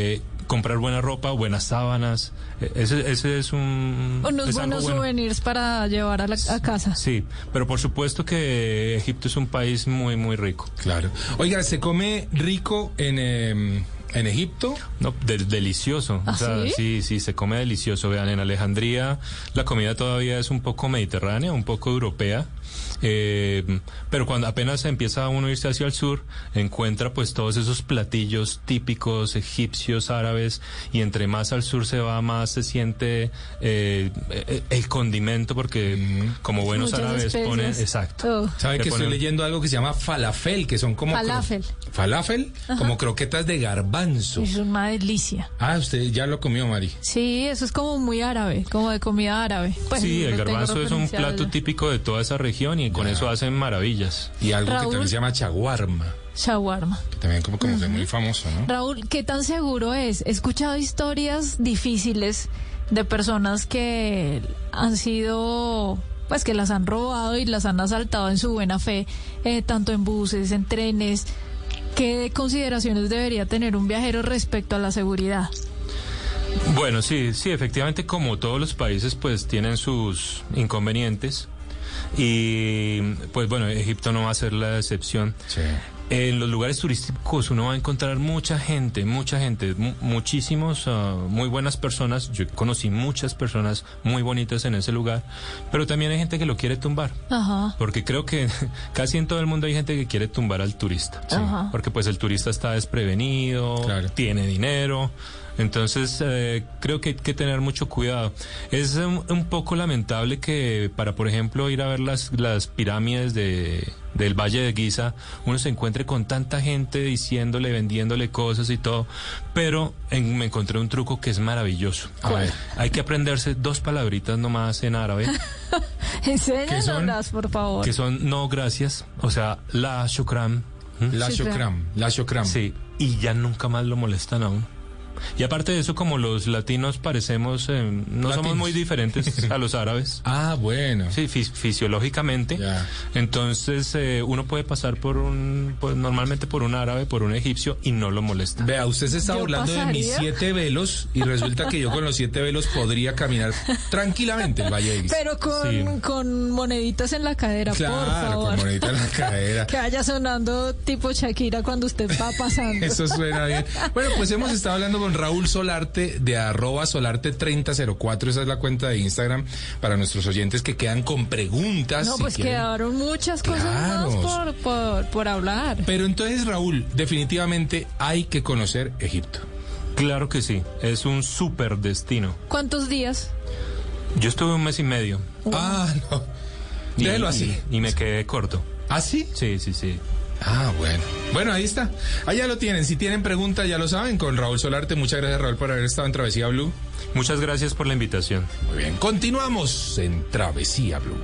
comprar buena ropa, buenas sábanas. Ese, ese es un... Unos es buenos bueno. souvenirs para llevar a, la, a casa. Sí, pero por supuesto que Egipto es un país muy, muy rico. Claro. Oiga, ¿se come rico en... Eh... ¿En Egipto? No, de, delicioso. ¿Ah, o sea, sí? sí, sí, se come delicioso. Vean, en Alejandría la comida todavía es un poco mediterránea, un poco europea. Eh, pero cuando apenas empieza uno a irse hacia el sur, encuentra pues todos esos platillos típicos egipcios, árabes, y entre más al sur se va, más se siente eh, el condimento, porque mm. como buenos Muchas árabes especies. ponen... Exacto. Oh. ¿Sabe que ponen, estoy leyendo algo que se llama falafel, que son como... Falafel. Cro- falafel, Ajá. como croquetas de garbanzo. Es una delicia. Ah, usted ya lo comió, Mari. Sí, eso es como muy árabe, como de comida árabe. Pues, sí, el garbanzo es un plato de... típico de toda esa región y con ya. eso hacen maravillas. Y algo Raúl, que también se llama chaguarma. Shawarma. Que también como, como uh-huh. que es muy famoso, ¿no? Raúl, ¿qué tan seguro es? He escuchado historias difíciles de personas que han sido... pues que las han robado y las han asaltado en su buena fe, eh, tanto en buses, en trenes. ¿Qué consideraciones debería tener un viajero respecto a la seguridad? Bueno, sí, sí, efectivamente, como todos los países, pues tienen sus inconvenientes y, pues bueno, Egipto no va a ser la excepción. Sí. En los lugares turísticos uno va a encontrar mucha gente, mucha gente, mu- muchísimos, uh, muy buenas personas. Yo conocí muchas personas muy bonitas en ese lugar, pero también hay gente que lo quiere tumbar. Ajá. Porque creo que casi en todo el mundo hay gente que quiere tumbar al turista. Sí. Ajá. Porque pues el turista está desprevenido, claro. tiene dinero. Entonces, eh, creo que hay que tener mucho cuidado. Es un, un poco lamentable que para, por ejemplo, ir a ver las, las pirámides de, del Valle de Giza, uno se encuentre con tanta gente diciéndole, vendiéndole cosas y todo, pero en, me encontré un truco que es maravilloso. A ver, hay que aprenderse dos palabritas nomás en árabe. Enséñanoslas, por favor. Que son no gracias, o sea, la shukran. ¿Mm? La shukran, la shukran. Sí, y ya nunca más lo molestan a uno. Y aparte de eso, como los latinos parecemos, eh, no latinos. somos muy diferentes a los árabes. Ah, bueno. Sí, fis- fisiológicamente. Ya. Entonces, eh, uno puede pasar por un, pues, normalmente por un árabe, por un egipcio, y no lo molesta. Vea, usted se está ¿Yo burlando pasaría? de mis siete velos y resulta que yo con los siete velos podría caminar tranquilamente el Valle de Giza. Pero con, Sí. con moneditas en la cadera, Claro, por favor. con moneditas en la cadera. Que vaya sonando tipo Shakira cuando usted va pasando. Eso suena bien. Bueno, pues hemos estado hablando con Raúl Solarte de arroba solarte treinta cero cuatro, esa es la cuenta de Instagram para nuestros oyentes que quedan con preguntas. No, si pues quieren. quedaron muchas cosas Claro. más por, por, por hablar. Pero entonces, Raúl, definitivamente hay que conocer Egipto. Claro que sí, es un súper destino. ¿Cuántos días? Yo estuve un mes y medio. Ah, no. Y- Déjelo así. Y, y me quedé corto. ¿Ah, sí? Sí, sí, sí. Ah, bueno. Bueno, ahí está. Allá lo tienen. Si tienen preguntas, ya lo saben, con Raúl Solarte. Muchas gracias, Raúl, por haber estado en Travesía Blue. Muchas gracias por la invitación. Muy bien. Continuamos en Travesía Blue.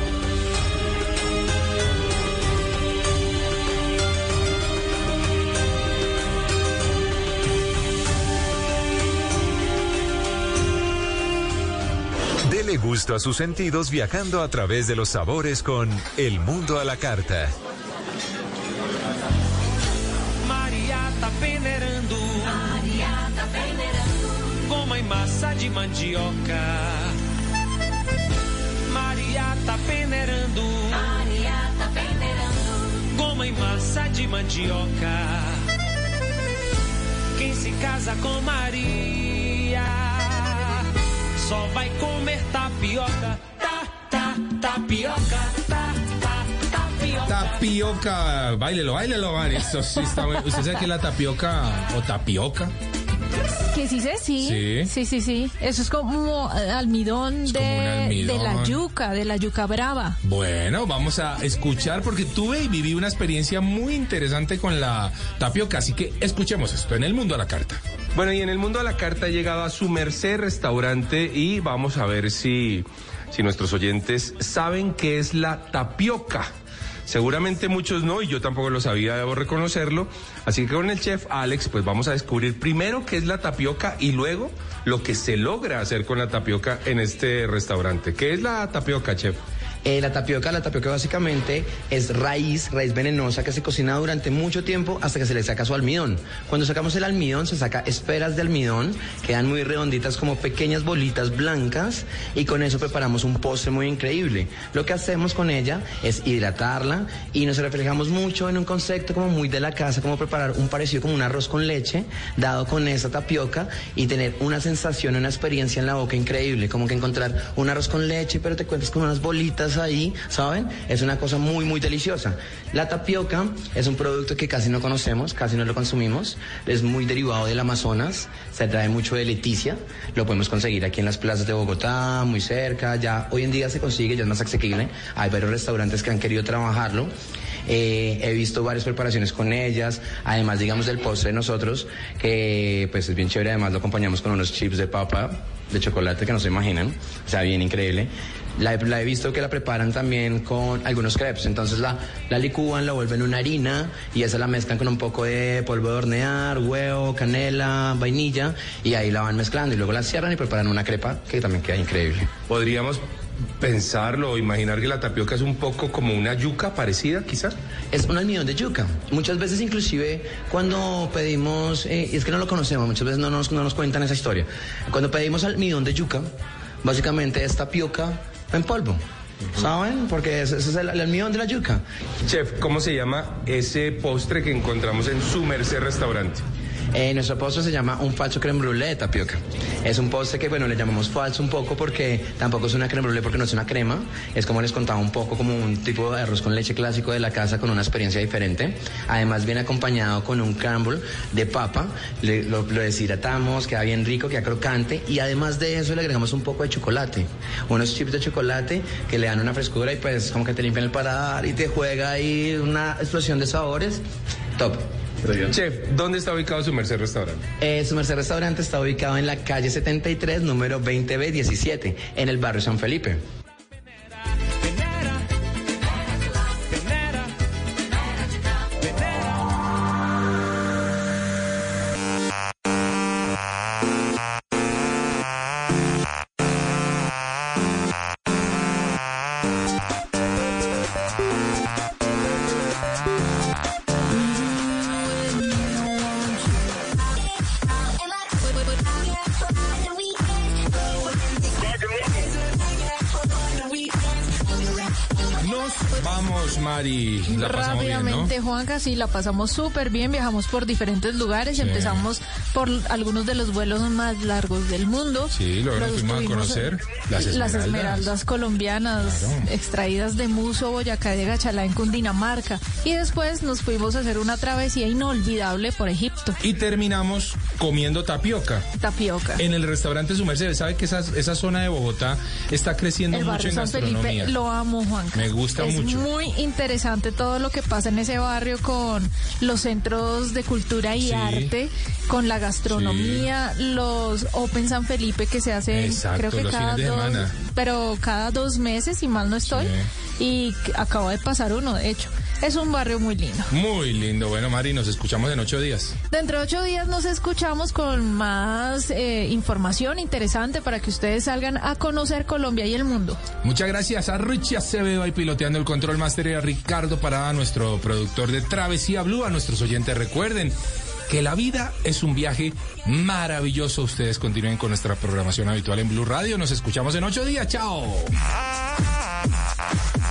Dele gusto a sus sentidos viajando a través de los sabores con El Mundo a la Carta. Maria tá peneirando. Maria tá peneirando. Goma e massa de mandioca. Maria tá peneirando. Maria tá peneirando. Goma e massa de mandioca. Quem se casa com Maria só vai comer tapioca. Ta, ta, tapioca. Ta, ta, tapioca. Tapioca. Báilelo, báilelo, Mari. Esto sí está bueno. ¿Usted sabe qué es la tapioca o tapioca? Que sí sé, sí. Sí. Sí, sí, sí. Eso es como eh, almidón, Es de, como un almidón. de la yuca, de la yuca brava. Bueno, vamos a escuchar porque tuve y viví una experiencia muy interesante con la tapioca, así que escuchemos esto en El Mundo a la Carta. Bueno, y en El Mundo a la Carta ha llegado a Su Merced Restaurante y vamos a ver si, si nuestros oyentes saben qué es la tapioca. Seguramente muchos no, y yo tampoco lo sabía, debo reconocerlo. Así que con el chef Alex, pues vamos a descubrir primero qué es la tapioca y luego lo que se logra hacer con la tapioca en este restaurante. ¿Qué es la tapioca, chef? Eh, la tapioca, la tapioca básicamente es raíz, raíz venenosa que se cocina durante mucho tiempo hasta que se le saca su almidón. Cuando sacamos el almidón, se saca esferas de almidón, quedan muy redonditas como pequeñas bolitas blancas y con eso preparamos un postre muy increíble. Lo que hacemos con ella es hidratarla y nos reflejamos mucho en un concepto como muy de la casa, como preparar un parecido como un arroz con leche, dado con esa tapioca y tener una sensación, una experiencia en la boca increíble, como que encontrar un arroz con leche, pero te cuentas con unas bolitas ahí, ¿saben? Es una cosa muy, muy deliciosa. La tapioca es un producto que casi no conocemos, casi no lo consumimos, es muy derivado del Amazonas, se trae mucho de Leticia, lo podemos conseguir aquí en las plazas de Bogotá, muy cerca, ya hoy en día se consigue, ya es más asequible, hay varios restaurantes que han querido trabajarlo. Eh, he visto varias preparaciones con ellas, además digamos del postre de nosotros, que pues es bien chévere, además lo acompañamos con unos chips de papa, de chocolate que no se imaginan, o sea, bien increíble. La, la he visto que la preparan también con algunos crepes, entonces la, la licúan, la vuelven una harina y esa la mezclan con un poco de polvo de hornear, huevo, canela, vainilla y ahí la van mezclando y luego la cierran y preparan una crepa que también queda increíble. Podríamos pensarlo o imaginar que la tapioca es un poco como una yuca parecida, quizás. Es un almidón de yuca. Muchas veces inclusive cuando pedimos, eh, es que no lo conocemos, muchas veces no nos, no nos cuentan esa historia. Cuando pedimos almidón de yuca, básicamente es tapioca en polvo. ¿Saben? Porque ese es el, el almidón de la yuca. Chef, ¿cómo se llama ese postre que encontramos en Su Merced Restaurante? Eh, nuestro postre se llama un falso crème brûlée de tapioca. Es un postre que, bueno, le llamamos falso un poco porque tampoco es una crème brûlée porque no es una crema. Es como les contaba un poco como un tipo de arroz con leche clásico de la casa con una experiencia diferente. Además viene acompañado con un crumble de papa. Le, lo, lo deshidratamos, queda bien rico, queda crocante y además de eso le agregamos un poco de chocolate. Unos chips de chocolate que le dan una frescura y pues como que te limpian el paladar y te juega ahí una explosión de sabores. Top. Chef, ¿dónde está ubicado Su Merced Restaurante? Eh, Su Merced Restaurante está ubicado en la calle setenta y tres, número veinte B diecisiete, en el barrio San Felipe. Vamos, Mari, la pasamos rápidamente, bien, ¿no? Juanca, sí, la pasamos súper bien, viajamos por diferentes lugares, sí. Empezamos por algunos de los vuelos más largos del mundo. Sí, luego nos fuimos a conocer las esmeraldas. Las esmeraldas colombianas, claro, extraídas de Muso, Boyacá de Gachalá en Cundinamarca. Y después nos fuimos a hacer una travesía inolvidable por Egipto. Y terminamos comiendo tapioca. Tapioca. En el restaurante Su Merced. ¿Sabe que esa, esa zona de Bogotá está creciendo el mucho en San gastronomía? Felipe, lo amo, Juanca. Me gusta es mucho. Es muy interesante todo lo que pasa en ese barrio con los centros de cultura y sí. arte, con la gastronomía, sí. los Open San Felipe que se hacen, exacto, creo que los cada fines de dos, semana. pero cada dos meses, si mal no estoy, sí. y acabo de pasar uno, de hecho. Es un barrio muy lindo. Muy lindo. Bueno, Mari, nos escuchamos en ocho días. Dentro de ocho días nos escuchamos con más eh, información interesante para que ustedes salgan a conocer Colombia y el mundo. Muchas gracias a Richie Acevedo ahí piloteando el control master y a Ricardo Parada, nuestro productor de Travesía Blue. A nuestros oyentes recuerden que la vida es un viaje maravilloso. Ustedes continúen con nuestra programación habitual en Blue Radio. Nos escuchamos en ocho días. ¡Chao!